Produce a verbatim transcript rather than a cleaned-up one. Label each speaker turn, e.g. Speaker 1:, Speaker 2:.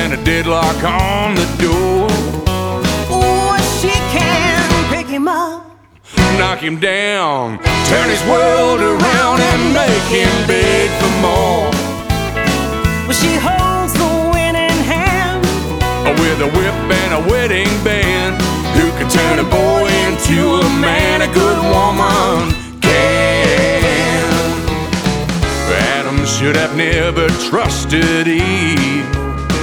Speaker 1: and a deadlock on the door.
Speaker 2: Ooh, she can pick him up,
Speaker 1: knock him down, turn his world around and make him beg for more.
Speaker 2: but she holds the winning hand
Speaker 1: With a whip and a wedding band, who can turn a boy into a man, a good woman can. Adam should have never trusted Eve.